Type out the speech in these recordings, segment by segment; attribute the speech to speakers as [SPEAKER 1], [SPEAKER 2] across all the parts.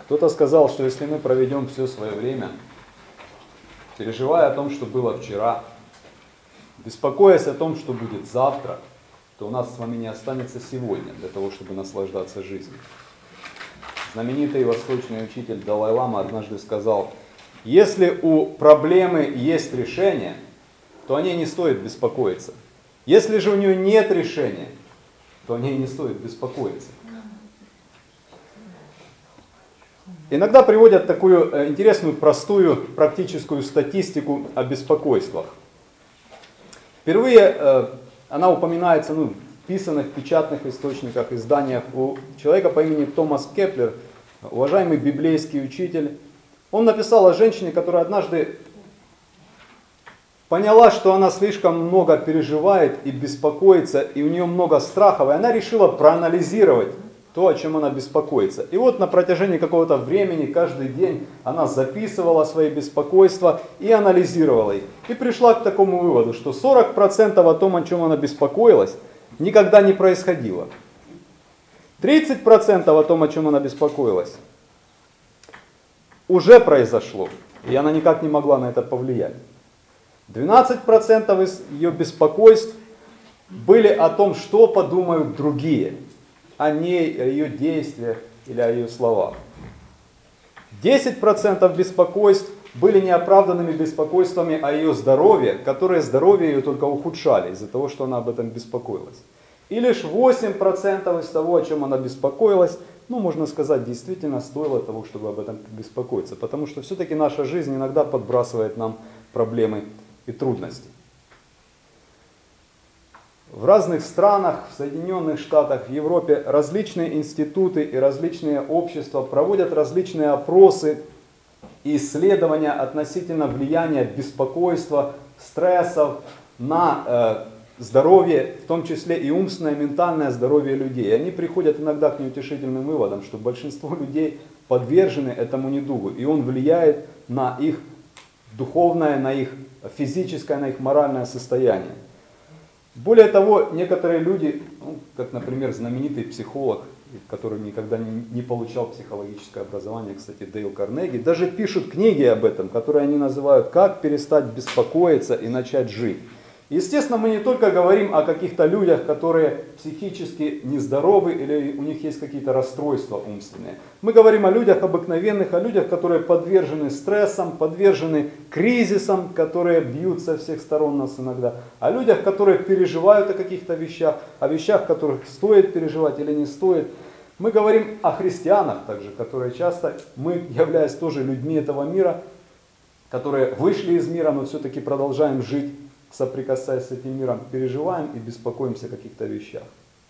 [SPEAKER 1] Кто-то сказал, что если мы проведем все свое время, переживая о том, что было вчера, беспокоясь о том, что будет завтра, то у нас с вами не останется сегодня для того, чтобы наслаждаться жизнью. Знаменитый восточный учитель Далай-лама однажды сказал: если у проблемы есть решение, то о ней не стоит беспокоиться. Если же у нее нет решения, то о ней не стоит беспокоиться. Иногда приводят такую интересную, простую, практическую статистику о беспокойствах. Впервые она упоминается в писанных, печатных источниках, изданиях у человека по имени Томас Кеплер, уважаемый библейский учитель. Он написал о женщине, которая однажды поняла, что она слишком много переживает и беспокоится, и у нее много страхов, и она решила проанализировать то, о чем она беспокоится. И вот на протяжении какого-то времени, каждый день она записывала свои беспокойства и анализировала их. И пришла к такому выводу, что 40% о том, о чем она беспокоилась, никогда не происходило. 30% о том, о чем она беспокоилась, уже произошло, и она никак не могла на это повлиять. 12% из ее беспокойств были о том, что подумают другие, о ней, о ее действиях или о ее словах. 10% беспокойств были неоправданными беспокойствами о ее здоровье, которые здоровье ее только ухудшали из-за того, что она об этом беспокоилась. И лишь 8% из того, о чем она беспокоилась, можно сказать, действительно стоило того, чтобы об этом беспокоиться. Потому что все-таки наша жизнь иногда подбрасывает нам проблемы и трудности. В разных странах, в Соединенных Штатах, в Европе различные институты и различные общества проводят различные опросы и исследования относительно влияния беспокойства, стрессов на здоровье, в том числе и умственное, ментальное здоровье людей. И они приходят иногда к неутешительным выводам, что большинство людей подвержены этому недугу, и он влияет на их духовное, на их физическое, на их моральное состояние. Более того, некоторые люди, как, например, знаменитый психолог, который никогда не получал психологическое образование, кстати, Дейл Карнеги, даже пишут книги об этом, которые они называют «Как перестать беспокоиться и начать жить». Естественно, мы не только говорим о каких-то людях, которые психически нездоровы или у них есть какие-то расстройства умственные. Мы говорим о людях обыкновенных, о людях, которые подвержены стрессам, подвержены кризисам, которые бьют со всех сторон нас иногда. О людях, которые переживают о каких-то вещах, о вещах, которых стоит переживать или не стоит. Мы говорим о христианах также, которые часто, мы, являясь тоже людьми этого мира, которые вышли из мира, но все-таки продолжаем жить, соприкасаясь с этим миром, переживаем и беспокоимся о каких-то вещах.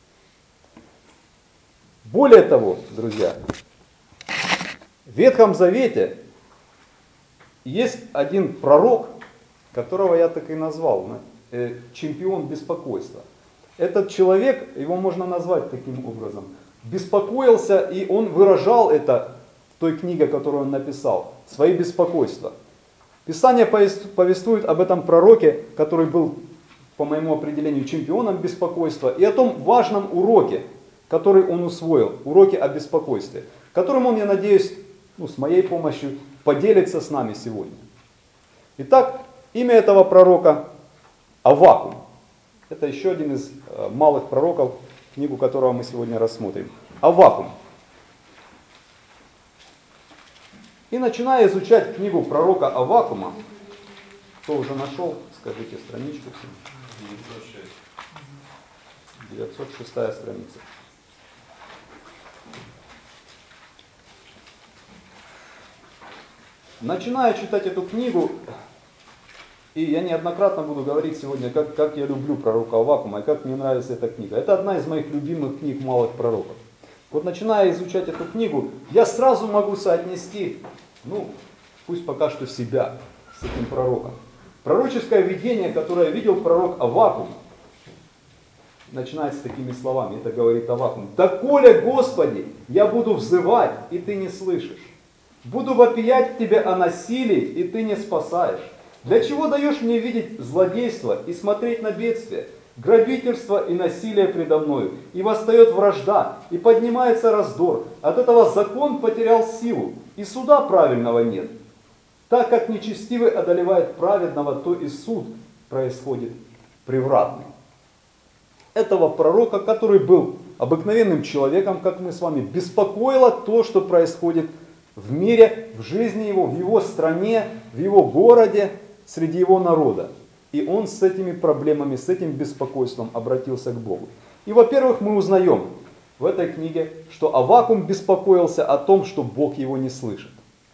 [SPEAKER 1] Более того, друзья, в Ветхом Завете есть один пророк, которого я так и назвал, чемпион беспокойства. Этот человек, его можно назвать таким образом, беспокоился, и он выражал это в той книге, которую он написал, свои беспокойства. Писание повествует об этом пророке, который был, по моему определению, чемпионом беспокойства, и о том важном уроке, который он усвоил, уроке о беспокойстве, которым он, я надеюсь, с моей помощью поделится с нами сегодня. Итак, имя этого пророка Аввакум. Это еще один из малых пророков, книгу которого мы сегодня рассмотрим. Аввакум. И начиная изучать книгу пророка Аввакума, кто уже нашел, скажите страничку. 906 страница. Начиная читать эту книгу, и я неоднократно буду говорить сегодня, как я люблю пророка Аввакума и как мне нравится эта книга. Это одна из моих любимых книг малых пророков. Вот начиная изучать эту книгу, я сразу могу соотнести, пусть пока что себя с этим пророком. Пророческое видение, которое видел пророк Аввакум, начинается с такими словами, это говорит Аввакум: «Доколе, Господи, я буду взывать, и Ты не слышишь. Буду вопиять к Тебе о насилии, и Ты не спасаешь. Для чего даешь мне видеть злодейство и смотреть на бедствие? грабительство и насилие предо мною, и восстает вражда, и поднимается раздор. От этого закон потерял силу, и суда правильного нет. Так как нечестивый одолевает праведного, то и суд происходит превратный. Этого пророка, который был обыкновенным человеком, как мы с вами, беспокоило то, что происходит в мире, в жизни его, в его стране, в его городе, среди его народа. И он с этими проблемами, с этим беспокойством обратился к Богу. И, во-первых, мы узнаем в этой книге, что Аввакум беспокоился о том, что Бог его не слышит.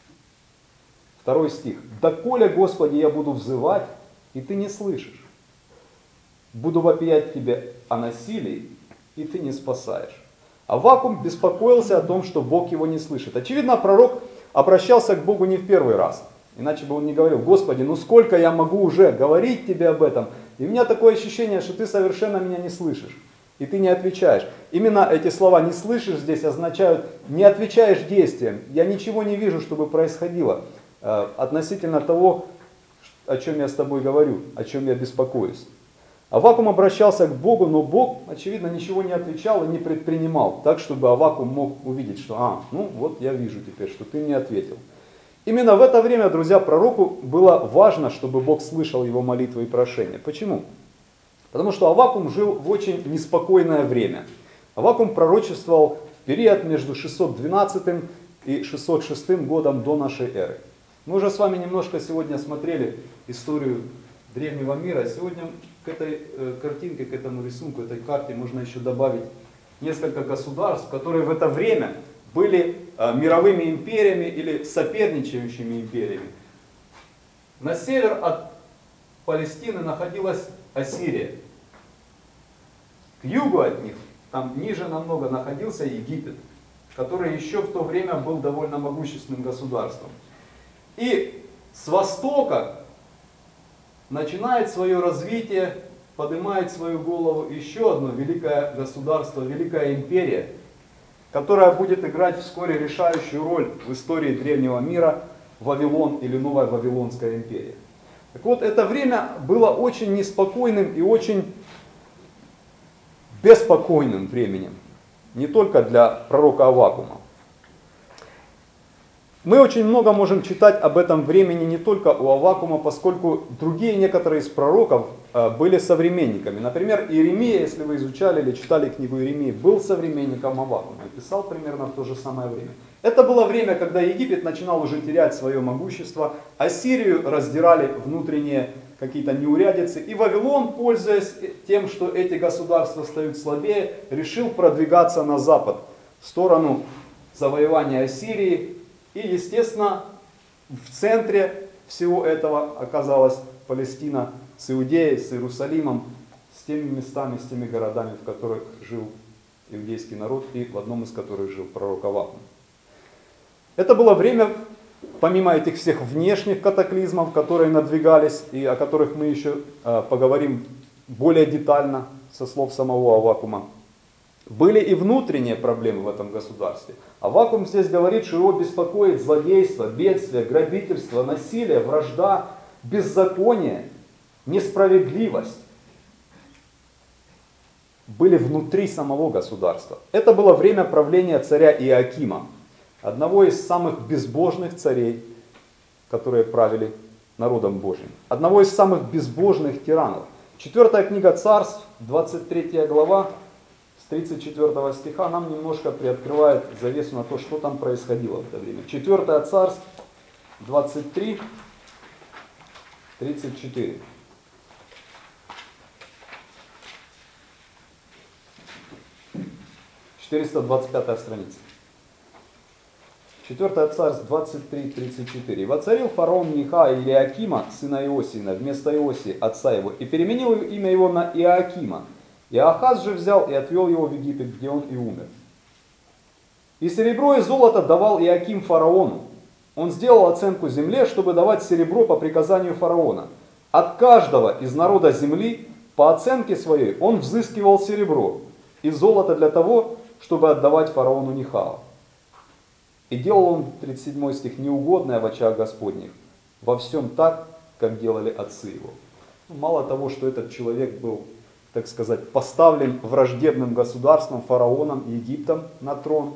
[SPEAKER 1] 2 стих. «Доколе, Господи, я буду взывать, и ты не слышишь. Буду вопиять тебе о насилии, и ты не спасаешь». Аввакум беспокоился о том, что Бог его не слышит. Очевидно, пророк обращался к Богу не в первый раз. Иначе бы он не говорил: «Господи, ну сколько я могу уже говорить тебе об этом? И у меня такое ощущение, что ты совершенно меня не слышишь, и ты не отвечаешь». Именно эти слова «не слышишь» здесь означают «не отвечаешь действием». Я ничего не вижу, чтобы происходило относительно того, о чем я с тобой говорю, о чем я беспокоюсь. Аввакум обращался к Богу, но Бог, очевидно, ничего не отвечал и не предпринимал, так, чтобы Аввакум мог увидеть, что ну вот я вижу теперь, что ты мне ответил. Именно в это время, друзья, пророку было важно, чтобы Бог слышал его молитвы и прошения. Почему? Потому что Аввакум жил в очень неспокойное время. Аввакум пророчествовал в период между 612 и 606 годом до нашей эры. Мы уже с вами немножко сегодня смотрели историю древнего мира. Сегодня к этой картинке, к этому рисунку, этой карте можно еще добавить несколько государств, которые в это время были мировыми империями или соперничающими империями. На север от Палестины находилась Ассирия. К югу от них, там ниже намного, находился Египет, который еще в то время был довольно могущественным государством. И с востока начинает свое развитие, поднимает свою голову еще одно великое государство, великая империя, которая будет играть вскоре решающую роль в истории древнего мира, Вавилон или Новая Вавилонская империя. Так вот, это время было очень неспокойным и очень беспокойным временем, не только для пророка Аввакума. Мы очень много можем читать об этом времени не только у Аввакума, поскольку другие некоторые из пророков были современниками. Например, Иеремия, если вы изучали или читали книгу Иеремии, был современником Аввакума и писал примерно в то же самое время. Это было время, когда Египет начинал уже терять свое могущество, Ассирию раздирали внутренние какие-то неурядицы, и Вавилон, пользуясь тем, что эти государства стают слабее, решил продвигаться на запад, в сторону завоевания Ассирии. И, естественно, в центре всего этого оказалась Палестина с Иудеей, с Иерусалимом, с теми местами, с теми городами, в которых жил иудейский народ и в одном из которых жил пророк Аввакум. Это было время, помимо этих всех внешних катаклизмов, которые надвигались и о которых мы еще поговорим более детально со слов самого Аввакума, были и внутренние проблемы в этом государстве. Аввакум здесь говорит, что его беспокоит злодейство, бедствие, грабительство, насилие, вражда, беззаконие, несправедливость. Были внутри самого государства. Это было время правления царя Иоакима, одного из самых безбожных царей, которые правили народом Божьим. Одного из самых безбожных тиранов. 4 книга Царств, 23 глава, с 34 стиха нам немножко приоткрывает завесу на то, что там происходило в это время. 4 Царств, 23, 34. «425 страница. 4 Царств 23:34. «И воцарил фараон Неха и Иоакима, сына Иосина, вместо Иосии, отца его, и переменил имя его на Иоакима. И Ахаз же взял и отвел его в Египет, где он и умер. И серебро и золото давал Иоаким фараону. Он сделал оценку земле, чтобы давать серебро по приказанию фараона. От каждого из народа земли по оценке своей он взыскивал серебро и золото для того, чтобы отдавать фараону Нехау. И делал он, 37 стих, неугодное в очах Господних, во всем так, как делали отцы его». Мало того, что этот человек был так сказать, поставлен враждебным государством, фараоном, Египтом на трон.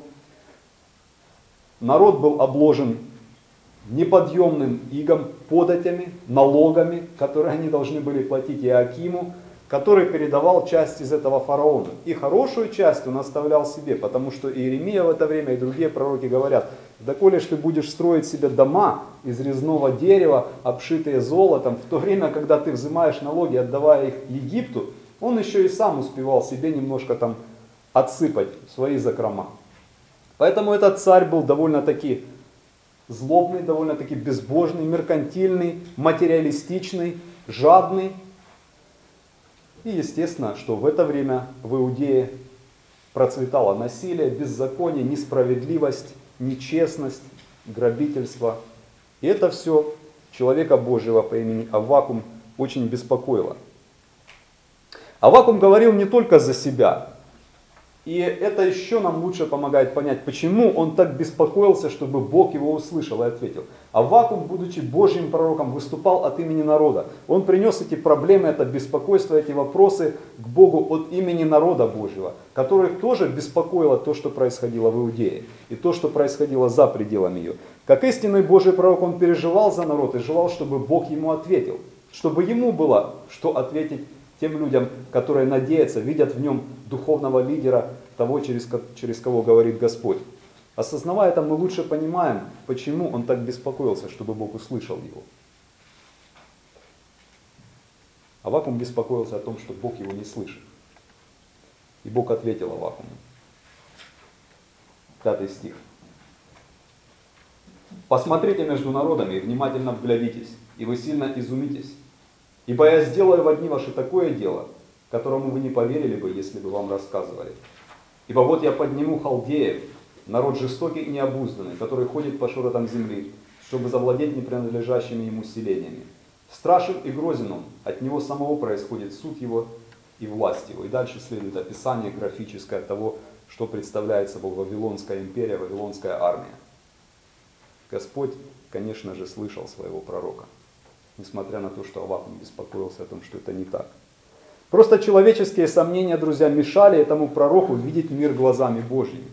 [SPEAKER 1] Народ был обложен неподъемным игом, податями, налогами, которые они должны были платить Иоакиму, который передавал часть из этого фараону. И хорошую часть он оставлял себе, потому что Иеремия в это время и другие пророки говорят: доколе ж ты будешь строить себе дома из резного дерева, обшитые золотом, в то время, когда ты взимаешь налоги, отдавая их Египту, он еще и сам успевал себе немножко там отсыпать в свои закрома. Поэтому этот царь был довольно-таки злобный, довольно-таки безбожный, меркантильный, материалистичный, жадный. И естественно, что в это время в Иудее процветало насилие, беззаконие, несправедливость, нечестность, грабительство. И это все человека Божьего по имени Аввакум очень беспокоило. Аввакум говорил не только за себя. И это еще нам лучше помогает понять, почему он так беспокоился, чтобы Бог его услышал и ответил. Аввакум, будучи Божьим пророком, выступал от имени народа. Он принес эти проблемы, это беспокойство, эти вопросы к Богу от имени народа Божьего, которых тоже беспокоило то, что происходило в Иудее, и то, что происходило за пределами ее. Как истинный Божий пророк, он переживал за народ и желал, чтобы Бог ему ответил, чтобы ему было что ответить тем людям, которые надеются, видят в нем духовного лидера, того, через кого говорит Господь. Осознавая это, мы лучше понимаем, почему он так беспокоился, чтобы Бог услышал его. Аввакум беспокоился о том, что Бог его не слышит. И Бог ответил Аввакуму. 5 стих. «Посмотрите между народами и внимательно вглядитесь, и вы сильно изумитесь. Ибо я сделаю во дни ваши такое дело, которому вы не поверили бы, если бы вам рассказывали. Ибо вот я подниму халдеев, народ жестокий и необузданный, который ходит по широтам земли, чтобы завладеть непринадлежащими ему селениями. Страшен и грозен он, от него самого происходит суд его и власть его». И дальше следует описание графическое того, что представляет собой Вавилонская империя, Вавилонская армия. Господь, конечно же, слышал своего пророка, несмотря на то, что Аввакум беспокоился о том, что это не так. Просто человеческие сомнения, друзья, мешали этому пророку видеть мир глазами Божьими.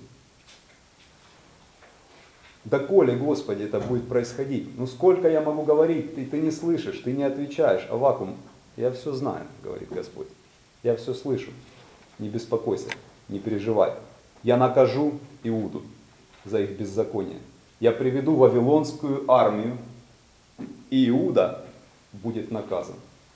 [SPEAKER 1] Доколе, Господи, это будет происходить? Ну сколько я могу говорить? Ты не слышишь, ты не отвечаешь. Аввакум, я все знаю, говорит Господь. Я все слышу. Не беспокойся, не переживай. Я накажу Иуду за их беззаконие. Я приведу вавилонскую армию, и Иуда будет наказан.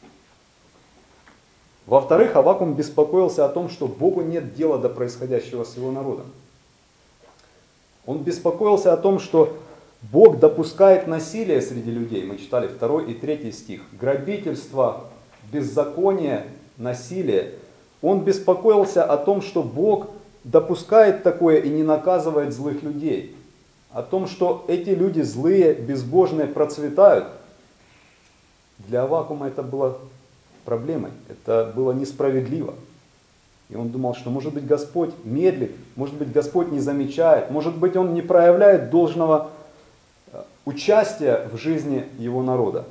[SPEAKER 1] Во-вторых, Аввакум беспокоился о том, что Богу нет дела до происходящего с его народом. Он беспокоился о том, что Бог допускает насилие среди людей. Мы читали 2 и 3 стих. Грабительство, беззаконие, насилие. Он беспокоился о том, что Бог допускает такое и не наказывает злых людей. О том, что эти люди злые, безбожные процветают. Для Аввакума это было проблемой, это было несправедливо. И он думал, что может быть Господь медлит, может быть Господь не замечает, может быть Он не проявляет должного участия в жизни его народа.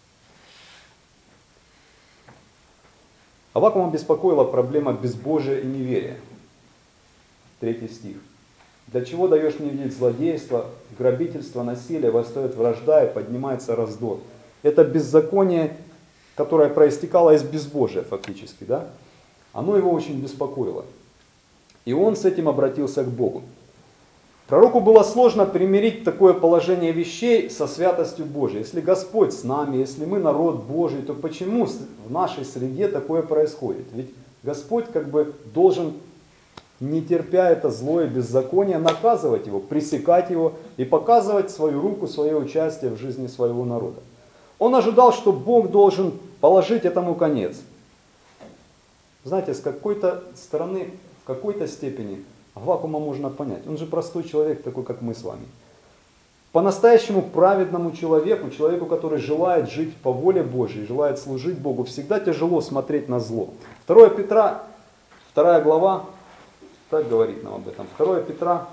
[SPEAKER 1] Аввакума беспокоила проблема безбожия и неверия. 3 стих. «Для чего даешь мне видеть злодейство, грабительство, насилие, восстает вражда и поднимается раздор». Это беззаконие, которое проистекало из безбожия фактически, да? Оно его очень беспокоило. И он с этим обратился к Богу. Пророку было сложно примирить такое положение вещей со святостью Божией. Если Господь с нами, если мы народ Божий, то почему в нашей среде такое происходит? Ведь Господь как бы должен, не терпя это злое беззаконие, наказывать его, пресекать его и показывать свою руку, свое участие в жизни своего народа. Он ожидал, что Бог должен положить этому конец. Знаете, с какой-то стороны, в какой-то степени Аввакума можно понять. Он же простой человек, такой как мы с вами. По-настоящему праведному человеку, человеку, который желает жить по воле Божьей, желает служить Богу, всегда тяжело смотреть на зло. 2 Петра, 2 глава, так говорит нам об этом. 2 Петра,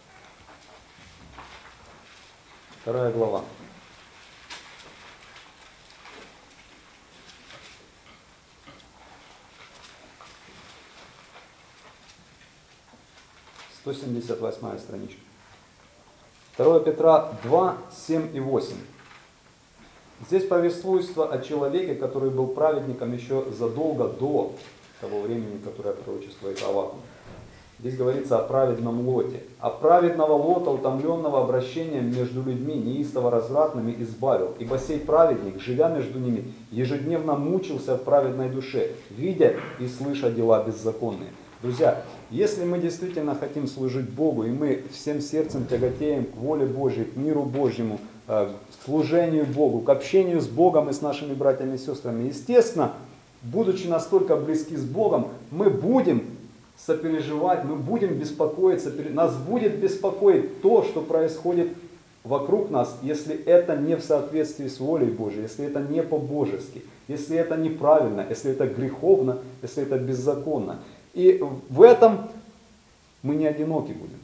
[SPEAKER 1] 2 глава. 178 страничка. 2 Петра 2, 7 и 8. Здесь повествуется о человеке, который был праведником еще задолго до того времени, которое пророчествует Авакум. Здесь говорится о праведном Лоте. А праведного Лота, утомленного обращением между людьми, неистово развратными, избавил. Ибо сей праведник, живя между ними, ежедневно мучился в праведной душе, видя и слыша дела беззаконные. Друзья, если мы действительно хотим служить Богу, и мы всем сердцем тяготеем к воле Божьей, к миру Божьему, к служению Богу, к общению с Богом и с нашими братьями и сестрами, естественно, будучи настолько близки с Богом, мы будем сопереживать, мы будем беспокоиться, нас будет беспокоить то, что происходит вокруг нас, если это не в соответствии с волей Божьей, если это не по-божески, если это неправильно, если это греховно, если это беззаконно. И в этом мы не одиноки будем.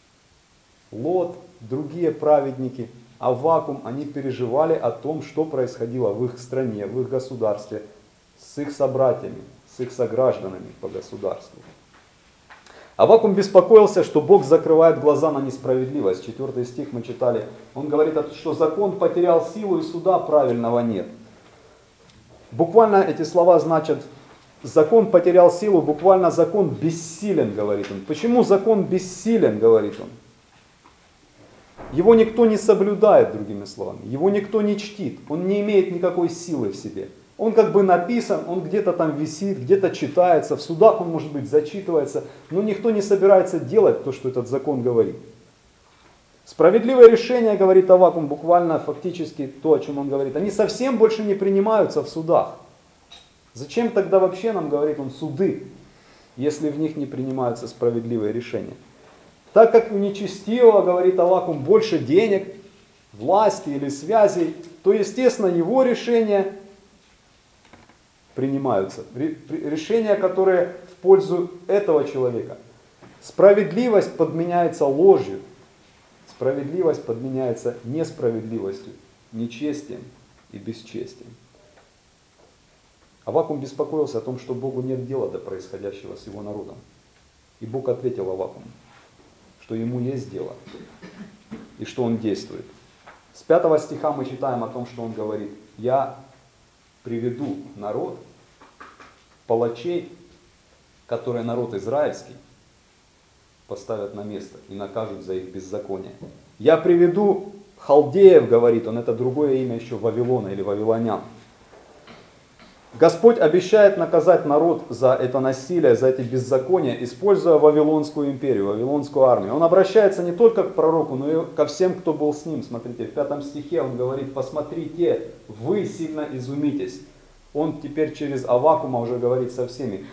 [SPEAKER 1] Лот, другие праведники, Авакум, они переживали о том, что происходило в их стране, в их государстве, с их собратьями, с их согражданами по государству. Авакум беспокоился, что Бог закрывает глаза на несправедливость. 4 стих мы читали. Он говорит, что закон потерял силу и суда правильного нет. Буквально эти слова значат, закон потерял силу, буквально закон бессилен, говорит он. Почему закон бессилен, говорит он? Его никто не соблюдает, другими словами. Его никто не чтит. Он не имеет никакой силы в себе. Он как бы написан, он где-то там висит, где-то читается, в судах он, может быть, зачитывается, но никто не собирается делать то, что этот закон говорит. Справедливые решения, говорит Авакум, буквально, фактически то, о чем он говорит, они совсем больше не принимаются в судах. Зачем тогда вообще нам, говорит он, суды, если в них не принимаются справедливые решения? Так как у нечестивого, говорит Авакум, больше денег, власти или связей, то, естественно, его решения принимаются. Решения, которые в пользу этого человека. Справедливость подменяется ложью. Справедливость подменяется несправедливостью, нечестием и бесчестием. Авакум беспокоился о том, что Богу нет дела до происходящего с его народом. И Бог ответил Авакуму, что ему есть дело и что он действует. С 5 стиха мы читаем о том, что он говорит: «Я приведу народ, палачей, которые народ израильский поставят на место и накажут за их беззаконие. Я приведу халдеев, говорит он, это другое имя еще Вавилона или вавилонян. Господь обещает наказать народ за это насилие, за эти беззакония, используя Вавилонскую империю, Вавилонскую армию. Он обращается не только к пророку, но и ко всем, кто был с ним. Смотрите, в 5 стихе он говорит: посмотрите, вы сильно изумитесь. Он теперь через Авакума уже говорит со всеми.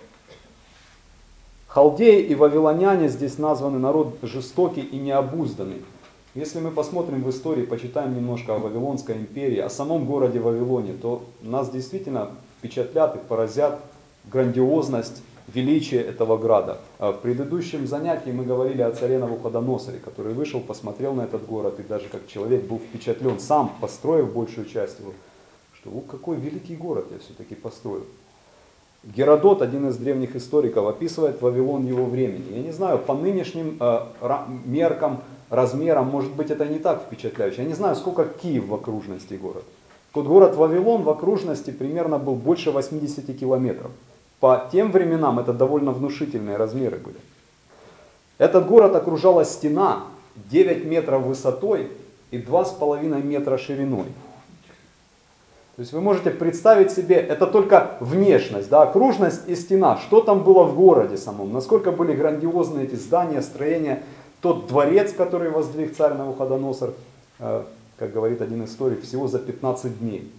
[SPEAKER 1] Халдеи и вавилоняне здесь названы народ жестокий и необузданный. Если мы посмотрим в истории, почитаем немножко о Вавилонской империи, о самом городе Вавилоне, то нас действительно впечатлят и поразят грандиозность, величие этого града. В предыдущем занятии мы говорили о царе Навуходоносоре, который вышел, посмотрел на этот город и даже как человек был впечатлен, сам построив большую часть его, что какой великий город я все-таки построил. Геродот, один из древних историков, описывает Вавилон его времени. Я не знаю, по нынешним меркам, размерам, может быть, это не так впечатляюще. Я не знаю, сколько Киев в окружности город. Тот город Вавилон в окружности примерно был больше 80 километров. По тем временам это довольно внушительные размеры были. Этот город окружала стена 9 метров высотой и 2,5 метра шириной. То есть вы можете представить себе, это только внешность, да, окружность и стена. Что там было в городе самом, насколько были грандиозные эти здания, строения. Тот дворец, который воздвиг царь Навуходоносор, как говорит один историк, всего за 15 дней.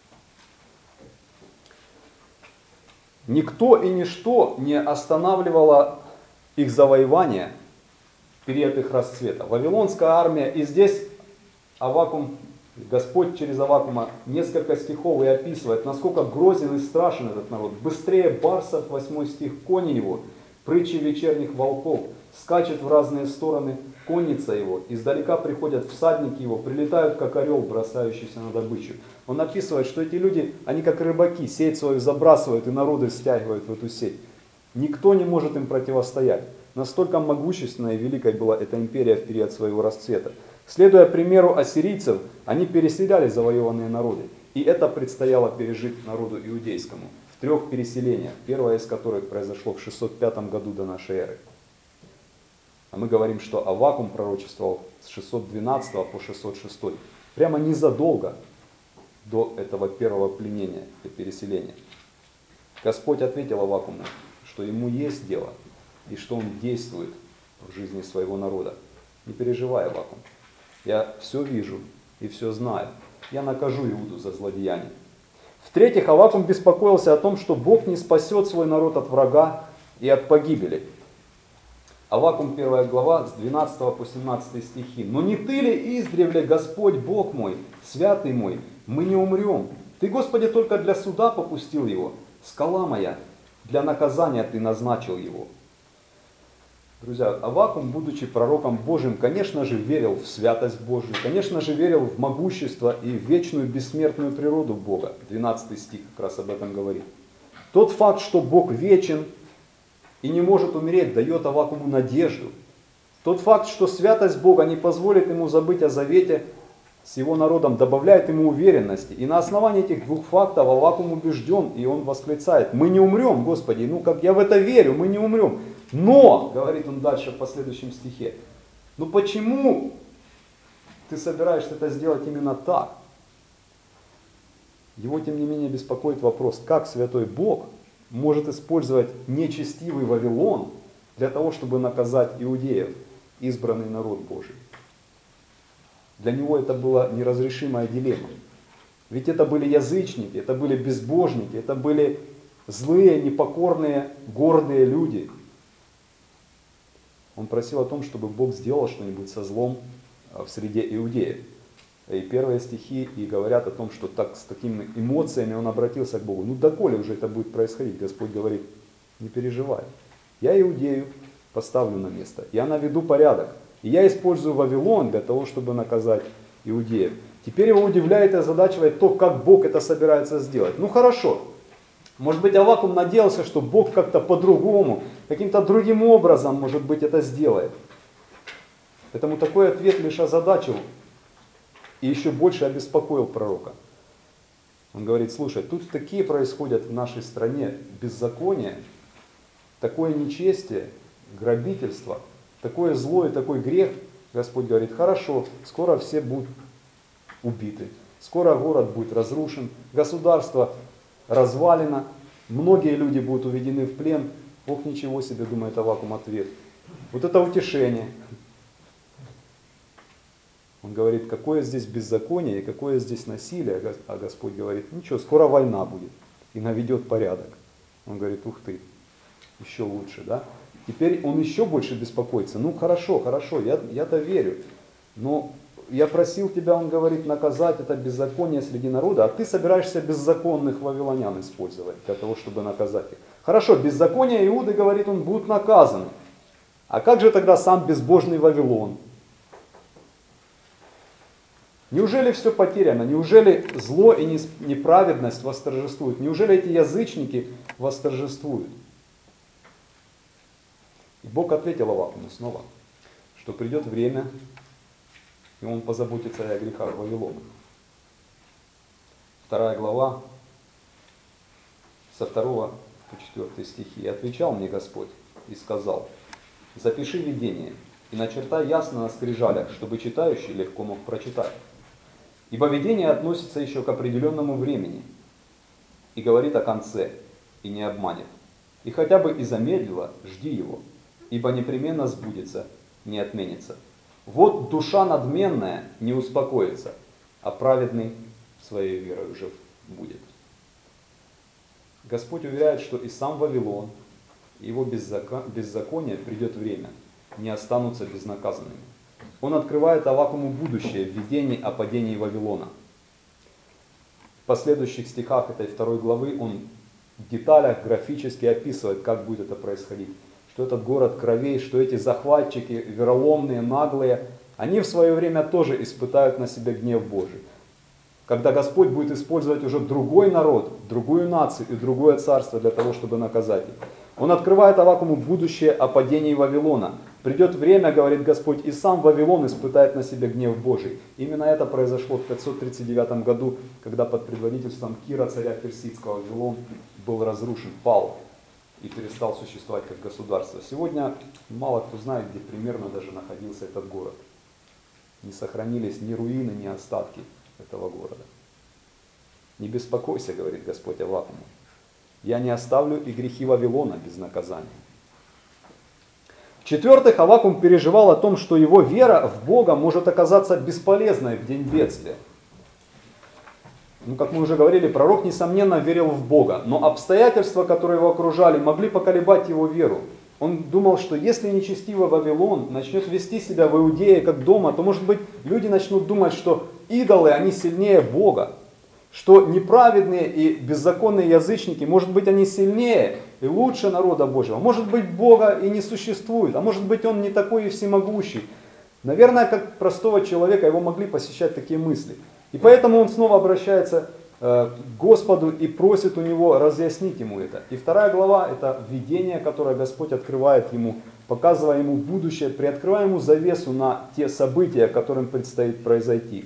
[SPEAKER 1] Никто и ничто не останавливало их завоевание в период их расцвета. Вавилонская армия, и здесь Авакум, Господь через Авакума несколько стихов и описывает, насколько грозен и страшен этот народ. Быстрее барсов, 8 стих, кони его, прытчи вечерних волков, скачет в разные стороны конница его, издалека приходят всадники его, прилетают как орел, бросающийся на добычу. Он описывает, что эти люди, они как рыбаки, сеть свою забрасывают и народы стягивают в эту сеть. Никто не может им противостоять. Настолько могущественной и великой была эта империя в период своего расцвета. Следуя примеру ассирийцев, они переселяли завоеванные народы. И это предстояло пережить народу иудейскому в 3 переселениях, первое из которых произошло в 605 году до нашей эры. А мы говорим, что Аввакум пророчествовал с 612 по 606. Прямо незадолго до этого первого пленения и переселения. Господь ответил Аввакуму, что ему есть дело и что он действует в жизни своего народа. Не переживай, Аввакум. Я все вижу и все знаю. Я накажу Иуду за злодеяние. В-третьих, Аввакум беспокоился о том, что Бог не спасет свой народ от врага и от погибели. Аввакум 1 глава с 12 по 17 стихи. «Но не ты ли издревле, Господь Бог мой, святый мой, мы не умрем? Ты, Господи, только для суда попустил его, скала моя, для наказания ты назначил его». Друзья, Аввакум, будучи пророком Божьим, конечно же, верил в святость Божию, конечно же, верил в могущество и в вечную бессмертную природу Бога. 12 стих как раз об этом говорит. Тот факт, что Бог вечен и не может умереть, дает Аввакуму надежду. Тот факт, что святость Бога не позволит ему забыть о завете с его народом, добавляет ему уверенности. И на основании этих двух фактов Аввакум убежден, и он восклицает: «Мы не умрем, Господи, ну как я в это верю, мы не умрем». Но, говорит он дальше в последующем стихе, ну почему ты собираешься это сделать именно так? Его, тем не менее, беспокоит вопрос, как святой Бог может использовать нечестивый Вавилон для того, чтобы наказать иудеев, избранный народ Божий. Для него это была неразрешимая дилемма. Ведь это были язычники, это были безбожники, это были злые, непокорные, гордые люди. Он просил о том, чтобы Бог сделал что-нибудь со злом в среде иудеев. И первые стихи и говорят о том, что так, с такими эмоциями он обратился к Богу. Ну доколе уже это будет происходить? Господь говорит: не переживай. Я Иудею поставлю на место. Я наведу порядок. И я использую Вавилон для того, чтобы наказать иудеев. Теперь его удивляет и озадачивает то, как Бог это собирается сделать. Ну хорошо. Может быть, Аввакум надеялся, что Бог как-то по-другому, каким-то другим образом, может быть, это сделает. Поэтому такой ответ лишь озадачил и еще больше обеспокоил пророка. Он говорит: слушай, тут такие происходят в нашей стране беззакония, такое нечестие, грабительство, такое зло и такой грех. Господь говорит: хорошо, скоро все будут убиты, скоро город будет разрушен, государство развалено, многие люди будут уведены в плен. Ох, ничего себе, думает Аввакум, ответ. Вот это утешение. Он говорит: какое здесь беззаконие и какое здесь насилие. А Господь говорит: ничего, скоро война будет и наведет порядок. Он говорит: ух ты, еще лучше, да? Теперь он еще больше беспокоится. Ну хорошо, я-то верю. Но я просил тебя, он говорит, наказать это беззаконие среди народа, а ты собираешься беззаконных вавилонян использовать для того, чтобы наказать их. Хорошо, беззаконие Иуды, говорит он, будут наказаны. А как же тогда сам безбожный Вавилон? Неужели все потеряно? Неужели зло и неправедность восторжествуют? Неужели эти язычники восторжествуют? И Бог ответил Аввакуму снова, что придет время, и он позаботится о грехах Вавилона. 2 глава, со 2 по 4 стихи. «И отвечал мне Господь и сказал: запиши видение и начертай ясно на скрижалях, чтобы читающий легко мог прочитать. Ибо видение относится еще к определенному времени и говорит о конце, и не обманет. И хотя бы и замедлило, жди его, ибо непременно сбудется, не отменится. Вот душа надменная не успокоится, а праведный своей верой жив будет». Господь уверяет, что и сам Вавилон, и его беззаконие придет время, не останутся безнаказанными. Он открывает Аввакуму будущее в видении о падении Вавилона. В последующих стихах этой 2 главы он в деталях графически описывает, как будет это происходить. Что этот город кровей, что эти захватчики, вероломные, наглые, они в свое время тоже испытают на себе гнев Божий. Когда Господь будет использовать уже другой народ, другую нацию и другое царство для того, чтобы наказать их. Он открывает Аввакуму будущее о падении Вавилона. Придет время, говорит Господь, и сам Вавилон испытает на себе гнев Божий. Именно это произошло в 539 году, когда под предводительством Кира, царя Персидского, Вавилон был разрушен, пал и перестал существовать как государство. Сегодня мало кто знает, где примерно даже находился этот город. Не сохранились ни руины, ни остатки этого города. Не беспокойся, говорит Господь Аввакуму. Я не оставлю и грехи Вавилона без наказания. В-четвертых, Аввакум переживал о том, что его вера в Бога может оказаться бесполезной в день бедствия. Как мы уже говорили, пророк, несомненно, верил в Бога, но обстоятельства, которые его окружали, могли поколебать его веру. Он думал, что если нечестивый Вавилон начнет вести себя в Иудее как дома, то, может быть, люди начнут думать, что идолы, они сильнее Бога, что неправедные и беззаконные язычники, может быть, они сильнее и лучше народа Божьего. Может быть, Бога и не существует, а может быть, Он не такой и всемогущий. Наверное, как простого человека его могли посещать такие мысли. И поэтому он снова обращается к Господу и просит у него разъяснить ему это. И 2 глава – это видение, которое Господь открывает ему, показывая ему будущее, приоткрывая ему завесу на те события, которым предстоит произойти.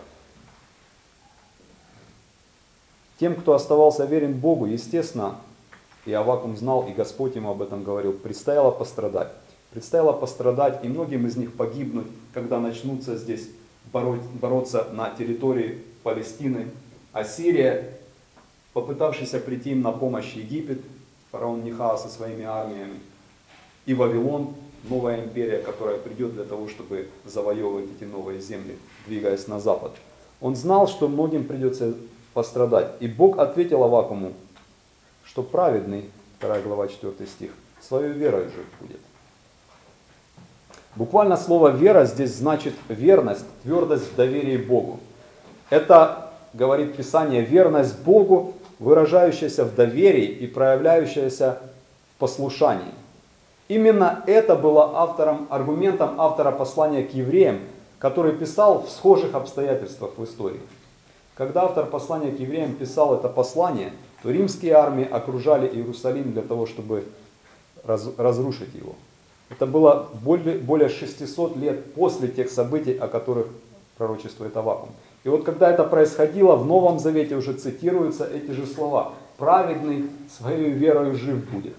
[SPEAKER 1] Тем, кто оставался верен Богу, естественно, и Аввакум знал, и Господь ему об этом говорил, предстояло пострадать. Предстояло пострадать, и многим из них погибнуть, когда начнутся здесь бороться на территории Палестины. Ассирия, попытавшийся прийти им на помощь Египет, фараон Нехао со своими армиями, и Вавилон, новая империя, которая придет для того, чтобы завоевывать эти новые земли, двигаясь на запад. Он знал, что многим придется пострадать. И Бог ответил Аввакуму, что праведный, 2 глава 4 стих, свою верою жив будет. Буквально слово вера здесь значит верность, твердость в доверии Богу. Это, говорит Писание, верность Богу, выражающаяся в доверии и проявляющаяся в послушании. Именно это было аргументом автора послания к евреям, который писал в схожих обстоятельствах в истории. Когда автор послания к евреям писал это послание, то римские армии окружали Иерусалим для того, чтобы разрушить его. Это было более 600 лет после тех событий, о которых пророчествует Аввакум. И вот когда это происходило, в Новом Завете уже цитируются эти же слова. «Праведный своей верою жив будет».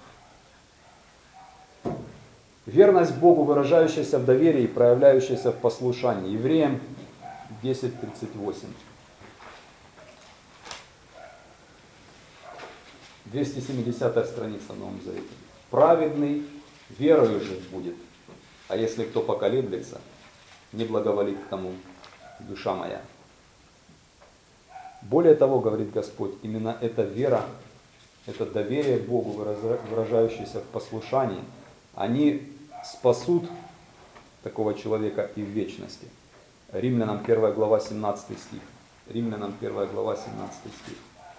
[SPEAKER 1] Верность Богу, выражающаяся в доверии и проявляющаяся в послушании. Евреям 10:38. 270 страница в Новом Завете. «Праведный верою жив будет, а если кто поколеблется, не благоволит к тому душа моя». Более того, говорит Господь, именно эта вера, это доверие Богу, выражающееся в послушании, они спасут такого человека и в вечности. Римлянам 1 глава 17 стих. Римлянам 1 глава 17 стих.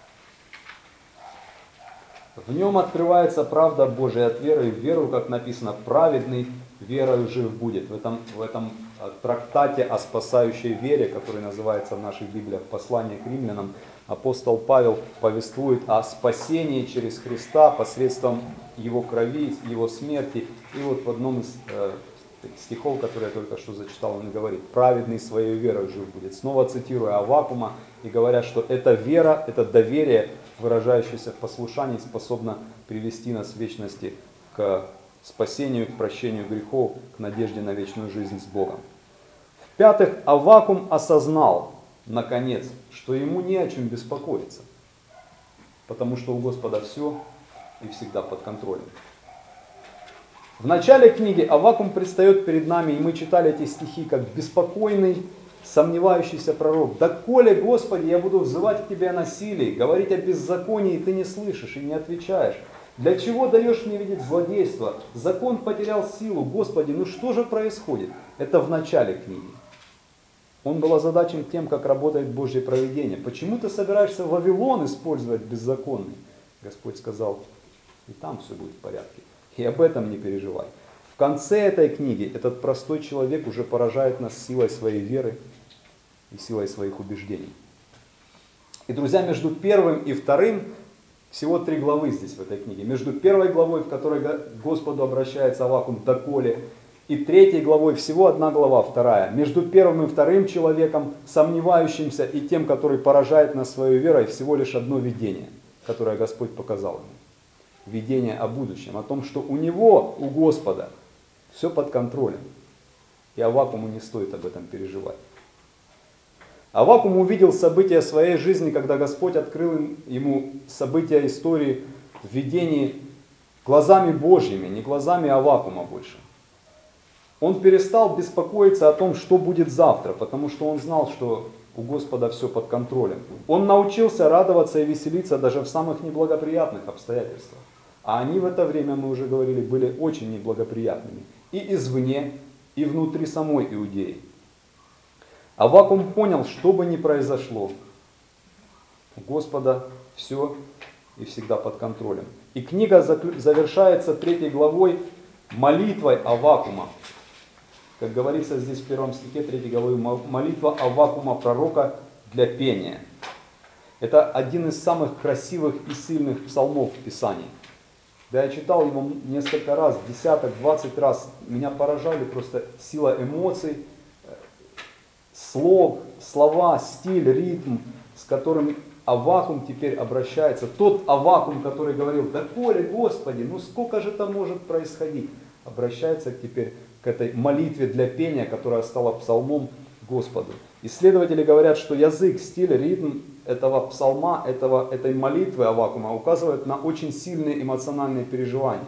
[SPEAKER 1] В нем открывается правда Божия от веры в веру, как написано, праведный верою жив будет. В этом трактате о спасающей вере, который называется в наших Библиях «Послание к римлянам», апостол Павел повествует о спасении через Христа посредством Его крови, Его смерти. И вот в одном из стихов, который я только что зачитал, он говорит: «Праведный своей верой жив будет». Снова цитируя Аввакума и говоря, что эта вера, это доверие, выражающееся в послушании, способно привести нас в вечности к спасению, к прощению грехов, к надежде на вечную жизнь с Богом. В-пятых, Аввакум осознал, наконец, что ему не о чем беспокоиться, потому что у Господа все и всегда под контролем. В начале книги Аввакум предстает перед нами, и мы читали эти стихи, как беспокойный, сомневающийся пророк. «Доколе, Господи, я буду взывать к Тебе о насилии, говорить о беззаконии, и Ты не слышишь и не отвечаешь? Для чего даешь мне видеть злодейство? Закон потерял силу. Господи, ну что же происходит?» Это в начале книги. Он был озадачен тем, как работает Божье провидение. «Почему ты собираешься Вавилон использовать беззаконный?» Господь сказал: «И там все будет в порядке. И об этом не переживай». В конце этой книги этот простой человек уже поражает нас силой своей веры и силой своих убеждений. И, друзья, между первым и вторым Всего 3 главы здесь в этой книге. Между 1 главой, в которой к Господу обращается Аввакум, доколе, и 3 главой всего 1 глава, 2. Между первым и вторым человеком, сомневающимся, и тем, который поражает нас своей верой, всего лишь одно видение, которое Господь показал ему. Видение о будущем, о том, что у него, у Господа, все под контролем. И Аввакуму не стоит об этом переживать. Аввакум увидел события своей жизни, когда Господь открыл ему события истории в видении глазами Божьими, не глазами Аввакума больше. Он перестал беспокоиться о том, что будет завтра, потому что он знал, что у Господа все под контролем. Он научился радоваться и веселиться даже в самых неблагоприятных обстоятельствах. А они в это время, мы уже говорили, были очень неблагоприятными. И извне, и внутри самой Иудеи. Аввакум понял, что бы ни произошло, у Господа все и всегда под контролем. И книга завершается 3 главой молитвой Аввакума. Как говорится здесь в 1 стихе 3 главы, молитва Аввакума пророка для пения. Это один из самых красивых и сильных псалмов в Писании. Да, я читал его несколько раз, десяток, 20 раз. Меня поражали просто сила эмоций, слов, слова, стиль, ритм, с которым Аввакум теперь обращается. Тот Аввакум, который говорил: «Доколе, Господи, ну сколько же это может происходить?» Обращается теперь к этой молитве для пения, которая стала псалмом Господу. Исследователи говорят, что язык, стиль, ритм этого псалма, этой молитвы Аввакума указывают на очень сильные эмоциональные переживания.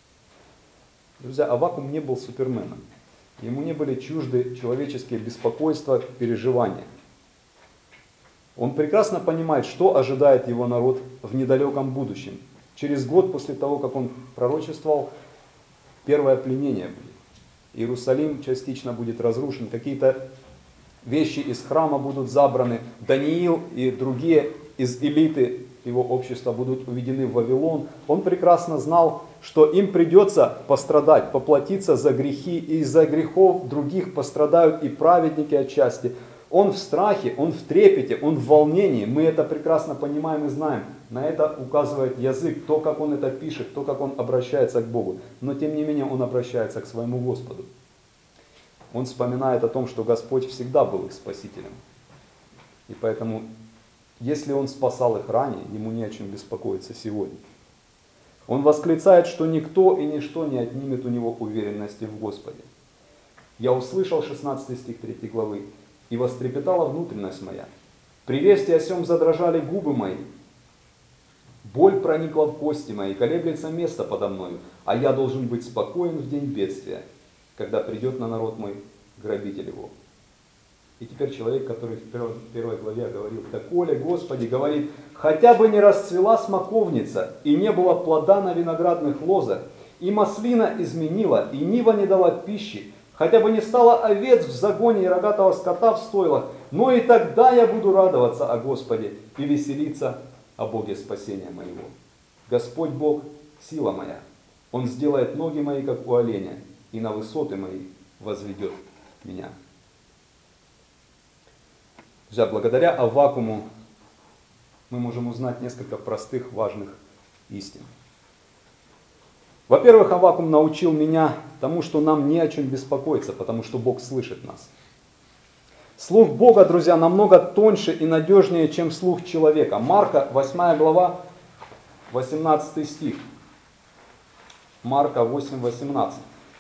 [SPEAKER 1] Друзья, Аввакум не был суперменом. Ему не были чужды человеческие беспокойства, переживания. Он прекрасно понимает, что ожидает его народ в недалеком будущем. Через год после того, как он пророчествовал, первое пленение будет. Иерусалим частично будет разрушен, какие-то вещи из храма будут забраны. Даниил и другие из элиты его общества будут уведены в Вавилон. Он прекрасно знал, что им придется пострадать, поплатиться за грехи, и из-за грехов других пострадают и праведники отчасти. Он в страхе, он в трепете, он в волнении. Мы это прекрасно понимаем и знаем. На это указывает язык, то, как он это пишет, то, как он обращается к Богу. Но тем не менее он обращается к своему Господу. Он вспоминает о том, что Господь всегда был их спасителем. И поэтому, если он спасал их ранее, ему не о чем беспокоиться сегодня. Он восклицает, что никто и ничто не отнимет у него уверенности в Господе. «Я услышал», 16 стих 3 главы, «и вострепетала внутренность моя. При вести о сем задрожали губы мои. Боль проникла в кости мои, колеблется место подо мною, а я должен быть спокоен в день бедствия, когда придет на народ мой грабитель его». И теперь человек, который в первой главе говорил: «Доколе, Господи, говорит, хотя бы не расцвела смоковница, и не было плода на виноградных лозах, и маслина изменила, и нива не дала пищи, хотя бы не стало овец в загоне и рогатого скота в стойлах, но и тогда я буду радоваться о Господе и веселиться о Боге спасения моего. Господь Бог – сила моя, Он сделает ноги мои, как у оленя, и на высоты мои возведет меня». Друзья, благодаря Аввакуму мы можем узнать несколько простых, важных истин. Во-первых, Аввакум научил меня тому, что нам не о чем беспокоиться, потому что Бог слышит нас. Слух Бога, друзья, намного тоньше и надежнее, чем слух человека. Марка, 8 глава, 18 стих. Марка 8:18.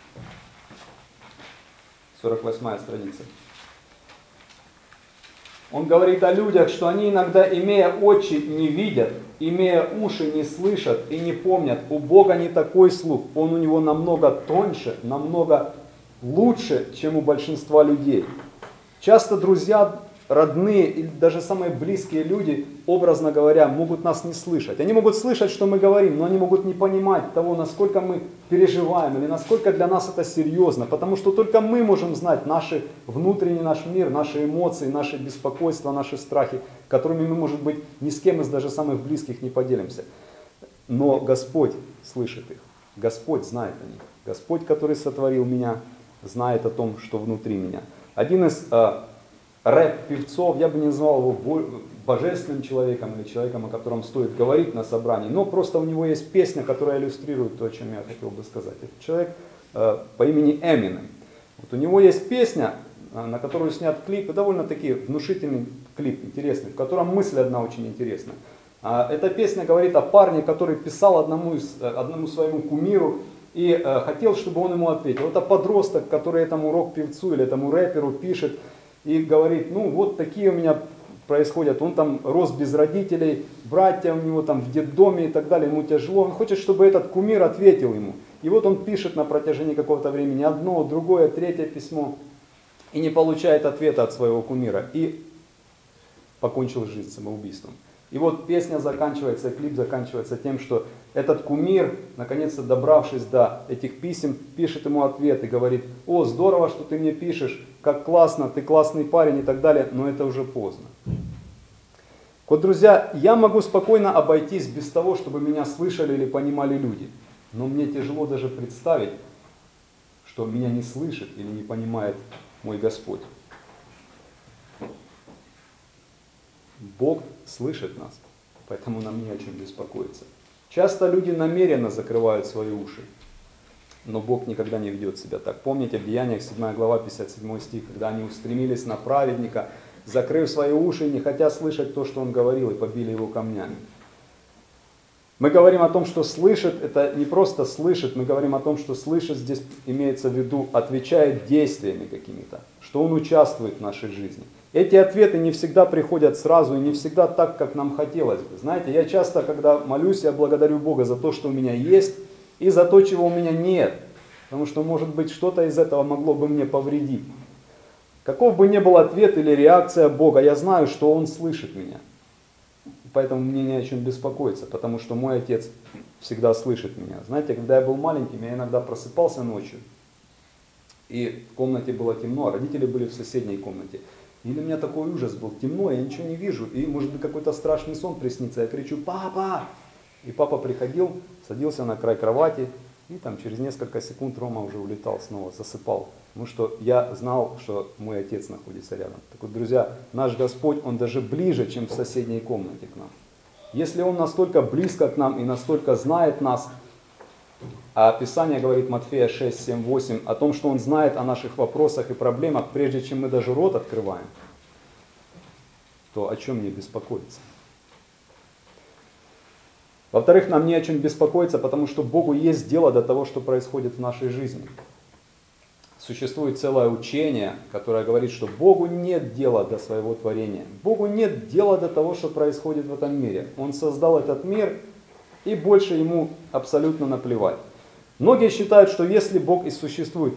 [SPEAKER 1] 48 страница. Он говорит о людях, что они иногда, имея очи, не видят, имея уши, не слышат и не помнят. У Бога не такой слух. Он у него намного тоньше, намного лучше, чем у большинства людей. Часто друзья, родные или даже самые близкие люди, образно говоря, могут нас не слышать. Они могут слышать, что мы говорим, но они могут не понимать того, насколько мы переживаем или насколько для нас это серьезно. Потому что только мы можем знать наши внутренний наш мир, наши эмоции, наши беспокойства, наши страхи, которыми мы, может быть, ни с кем из даже самых близких не поделимся. Но Господь слышит их. Господь знает о них. Господь, который сотворил меня, знает о том, что внутри меня. Один из рэп-певцов, я бы не назвал его божественным человеком или человеком, о котором стоит говорить на собрании, но просто у него есть песня, которая иллюстрирует то, о чем я хотел бы сказать. Это человек по имени Эминем. Вот у него есть песня, на которую снят клип, и довольно-таки внушительный клип, интересный, в котором мысль одна очень интересная. Эта песня говорит о парне, который писал одному своему кумиру и хотел, чтобы он ему ответил. Это подросток, который этому рок-певцу или этому рэперу пишет и говорит, ну вот такие у меня происходят. Он там рос без родителей, братья у него там в детдоме и так далее, ему тяжело. Он хочет, чтобы этот кумир ответил ему. И вот он пишет на протяжении какого-то времени одно, другое, третье письмо и не получает ответа от своего кумира. И покончил жизнь самоубийством. И вот песня заканчивается, клип заканчивается тем, что этот кумир, наконец-то добравшись до этих писем, пишет ему ответ и говорит: о, здорово, что ты мне пишешь, как классно, ты классный парень и так далее, но это уже поздно. Вот, друзья, я могу спокойно обойтись без того, чтобы меня слышали или понимали люди, но мне тяжело даже представить, что меня не слышит или не понимает мой Господь. Бог слышит нас, поэтому нам не о чем беспокоиться. Часто люди намеренно закрывают свои уши, но Бог никогда не ведет себя так. Помните, в Деяниях 7 глава 57 стих, когда они устремились на праведника, закрыв свои уши, не хотя слышать то, что он говорил, и побили его камнями. Мы говорим о том, что слышит, это не просто слышит, мы говорим о том, что слышит здесь имеется в виду, отвечает действиями какими-то, что он участвует в нашей жизни. Эти ответы не всегда приходят сразу и не всегда так, как нам хотелось бы. Знаете, я часто, когда молюсь, я благодарю Бога за то, что у меня есть, и за то, чего у меня нет. Потому что, может быть, что-то из этого могло бы мне повредить. Каков бы ни был ответ или реакция Бога, я знаю, что Он слышит меня. Поэтому мне не о чем беспокоиться, потому что мой Отец всегда слышит меня. Знаете, когда я был маленьким, я иногда просыпался ночью, и в комнате было темно, а родители были в соседней комнате. И для меня такой ужас был, темно, я ничего не вижу, и может быть какой-то страшный сон приснится, я кричу: папа! И папа приходил, садился на край кровати, и там через несколько секунд Рома уже улетал снова, засыпал. Потому что я знал, что мой Отец находится рядом. Так вот, друзья, наш Господь, Он даже ближе, чем в соседней комнате к нам. Если Он настолько близко к нам и настолько знает нас, а Писание говорит, Матфея 6, 7, 8, о том, что Он знает о наших вопросах и проблемах, прежде чем мы даже рот открываем, то о чем мне беспокоиться? Во-вторых, нам не о чем беспокоиться, потому что Богу есть дело до того, что происходит в нашей жизни. Существует целое учение, которое говорит, что Богу нет дела до своего творения. Богу нет дела до того, что происходит в этом мире. Он создал этот мир, и больше Ему абсолютно наплевать. Многие считают, что если Бог и существует,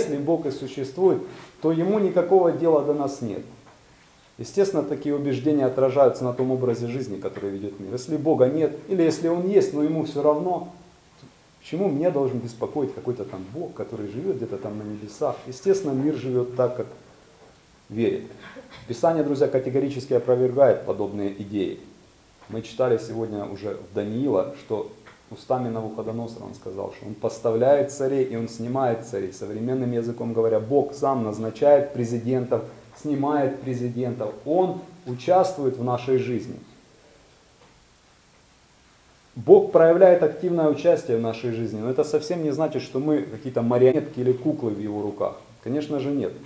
[SPEAKER 1] то Ему никакого дела до нас нет. Естественно, такие убеждения отражаются на том образе жизни, который ведет мир. Если Бога нет, или если Он есть, но Ему все равно, почему меня должен беспокоить какой-то там Бог, который живет где-то там на небесах? Естественно, мир живет так, как верит. Писание, друзья, категорически опровергает подобные идеи. Мы читали сегодня уже в Даниила, что устами Навуходоносора он сказал, что он поставляет царей и он снимает царей. Современным языком говоря, Бог сам назначает президентов, снимает президентов. Он участвует в нашей жизни. Бог проявляет активное участие в нашей жизни, но это совсем не значит, что мы какие-то марионетки или куклы в Его руках. Конечно же нет.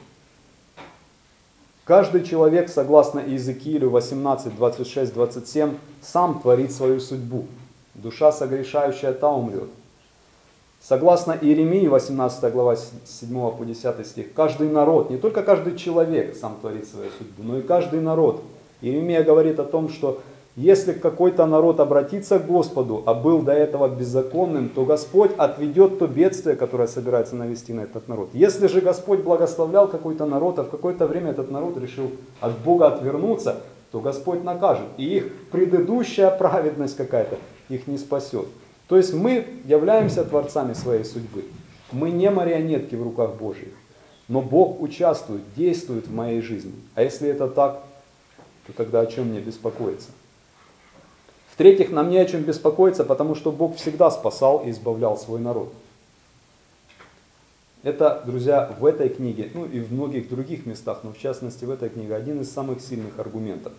[SPEAKER 1] Каждый человек, согласно Иезекиилю 18, 26, 27, сам творит свою судьбу. Душа согрешающая, та умрет. Согласно Иеремии 18 глава 7 по 10 стих, каждый народ, не только каждый человек сам творит свою судьбу, но и каждый народ. Иеремия говорит о том, что если какой-то народ обратится к Господу, а был до этого беззаконным, то Господь отведет то бедствие, которое собирается навести на этот народ. Если же Господь благословлял какой-то народ, а в какое-то время этот народ решил от Бога отвернуться, то Господь накажет. И их предыдущая праведность какая-то их не спасет. То есть мы являемся творцами своей судьбы. Мы не марионетки в руках Божьих. Но Бог участвует, действует в моей жизни. А если это так, то тогда о чем мне беспокоиться? В-третьих, нам не о чем беспокоиться, потому что Бог всегда спасал и избавлял свой народ. Это, друзья, в этой книге, ну и в многих других местах, но в частности в этой книге, один из самых сильных аргументов.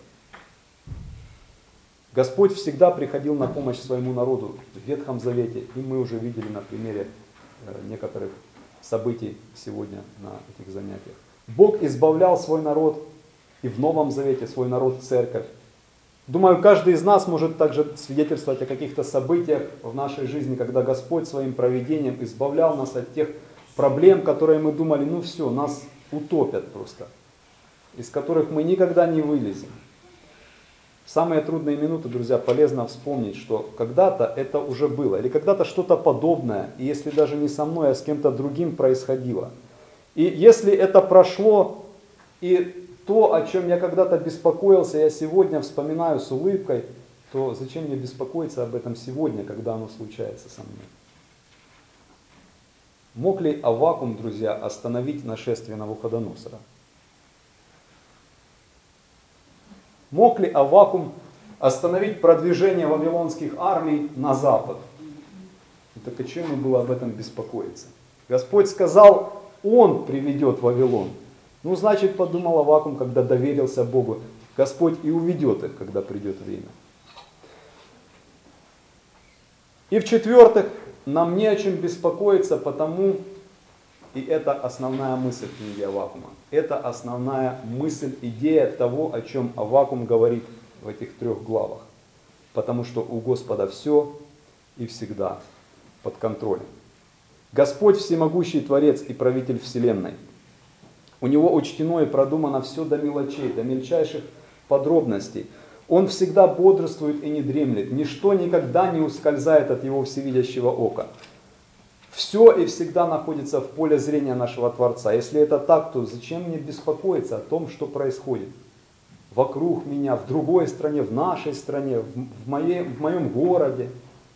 [SPEAKER 1] Господь всегда приходил на помощь своему народу в Ветхом Завете, и мы уже видели на примере некоторых событий сегодня на этих занятиях. Бог избавлял свой народ и в Новом Завете, свой народ, церковь. Думаю, каждый из нас может также свидетельствовать о каких-то событиях в нашей жизни, когда Господь своим провидением избавлял нас от тех проблем, которые мы думали, ну все, нас утопят просто, из которых мы никогда не вылезем. В самые трудные минуты, друзья, полезно вспомнить, что когда-то это уже было, или когда-то что-то подобное, и если даже не со мной, а с кем-то другим происходило. И если это прошло, и то, о чем я когда-то беспокоился, я сегодня вспоминаю с улыбкой, то зачем мне беспокоиться об этом сегодня, когда оно случается со мной? Мог ли Аввакум, друзья, остановить нашествие Навуходоносора? Мог ли Аввакум остановить продвижение вавилонских армий на запад? Так о чем ему было об этом беспокоиться? Господь сказал, Он приведет Вавилон. Ну, значит, подумал Аввакум, когда доверился Богу, Господь и уведет их, когда придет время. И в-четвертых, нам не о чем беспокоиться, потому, и это основная мысль книги Аввакума, это основная мысль, идея того, о чем Аввакум говорит в этих 3 главах. Потому что у Господа все и всегда под контролем. Господь всемогущий Творец и правитель вселенной. У Него учтено и продумано все до мелочей, до мельчайших подробностей. Он всегда бодрствует и не дремлет. Ничто никогда не ускользает от Его всевидящего ока. Все и всегда находится в поле зрения нашего Творца. Если это так, то зачем мне беспокоиться о том, что происходит вокруг меня, в другой стране, в нашей стране, в моем городе?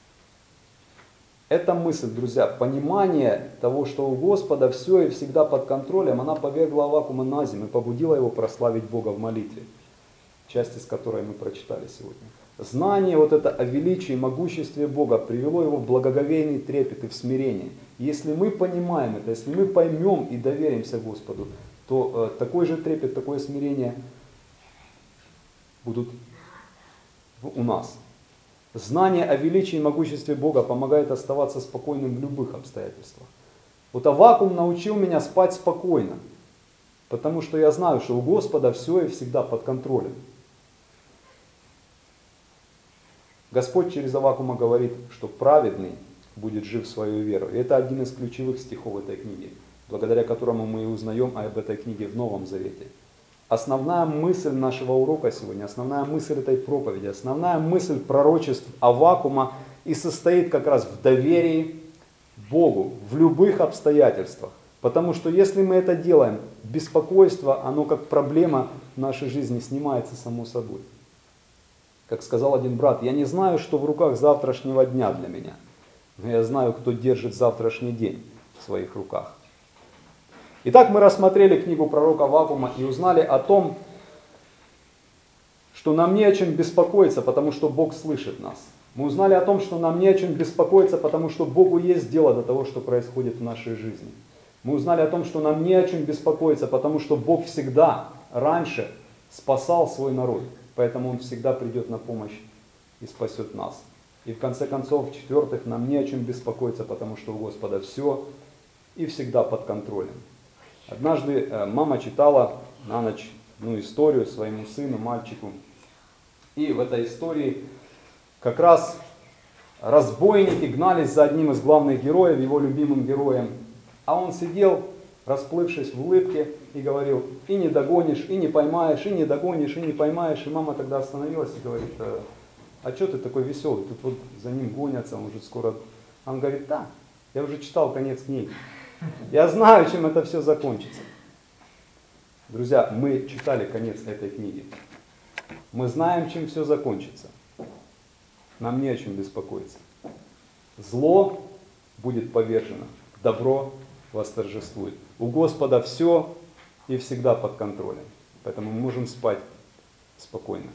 [SPEAKER 1] Эта мысль, друзья, понимание того, что у Господа все и всегда под контролем, она повергла Аввакума на землю и побудила его прославить Бога в молитве, часть из которой мы прочитали сегодня. Знание вот это о величии и могуществе Бога привело его в благоговейный трепет и в смирение. И если мы понимаем это, если мы поймем и доверимся Господу, то такой же трепет, такое смирение будут у нас. Знание о величии и могуществе Бога помогает оставаться спокойным в любых обстоятельствах. Вот Аввакум научил меня спать спокойно, потому что я знаю, что у Господа все и всегда под контролем. Господь через Аввакума говорит, что праведный будет жив свою веру. И это один из ключевых стихов этой книги, благодаря которому мы и узнаем об этой книге в Новом Завете. Основная мысль нашего урока сегодня, основная мысль этой проповеди, основная мысль пророчеств Аввакума и состоит как раз в доверии Богу в любых обстоятельствах. Потому что если мы это делаем, беспокойство, оно как проблема в нашей жизни снимается само собой. Как сказал один брат, я не знаю, что в руках завтрашнего дня для меня, но я знаю, кто держит завтрашний день в своих руках. Итак, мы рассмотрели книгу пророка Аввакума и узнали о том, что нам не о чем беспокоиться, потому что Бог слышит нас. Мы узнали о том, что нам не о чем беспокоиться, потому что Богу есть дело до того, что происходит в нашей жизни. Мы узнали о том, что нам не о чем беспокоиться, потому что Бог всегда раньше спасал свой народ, поэтому Он всегда придет на помощь и спасет нас. И в конце концов, в-четвертых, нам не о чем беспокоиться, потому что у Господа все и всегда под контролем. Однажды мама читала на ночь историю своему сыну, мальчику. И в этой истории как раз разбойники гнались за одним из главных героев, его любимым героем. А он сидел, расплывшись в улыбке, и говорил, и не догонишь, и не поймаешь, и не догонишь, и не поймаешь. И мама тогда остановилась и говорит, а что ты такой веселый? Тут вот за ним гонятся, он уже скоро... Он говорит, да, я уже читал конец книги. Я знаю, чем это все закончится. Друзья, мы читали конец этой книги. Мы знаем, чем все закончится. Нам не о чем беспокоиться. Зло будет повержено, добро восторжествует. У Господа все и всегда под контролем. Поэтому мы можем спать спокойно.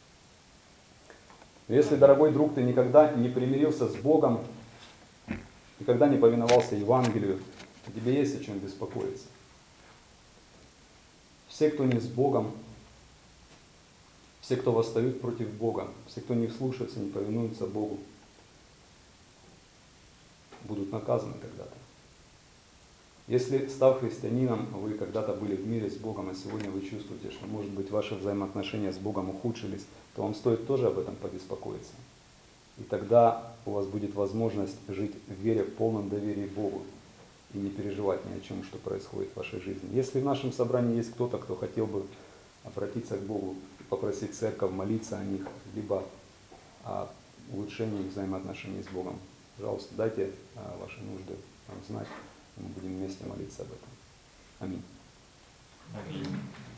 [SPEAKER 1] Но если, дорогой друг, ты никогда не примирился с Богом, никогда не повиновался Евангелию, тебе есть о чем беспокоиться. Все, кто не с Богом, все, кто восстают против Бога, все, кто не слушается, не повинуется Богу, будут наказаны когда-то. Если, став христианином, вы когда-то были в мире с Богом, а сегодня вы чувствуете, что, может быть, ваши взаимоотношения с Богом ухудшились, то вам стоит тоже об этом побеспокоиться. И тогда у вас будет возможность жить в вере, в полном доверии Богу и не переживать ни о чем, что происходит в вашей жизни. Если в нашем собрании есть кто-то, кто хотел бы обратиться к Богу, попросить церковь молиться о них, либо о улучшении их взаимоотношений с Богом, пожалуйста, дайте ваши нужды нам знать, и мы будем вместе молиться об этом. Аминь.
[SPEAKER 2] Аминь.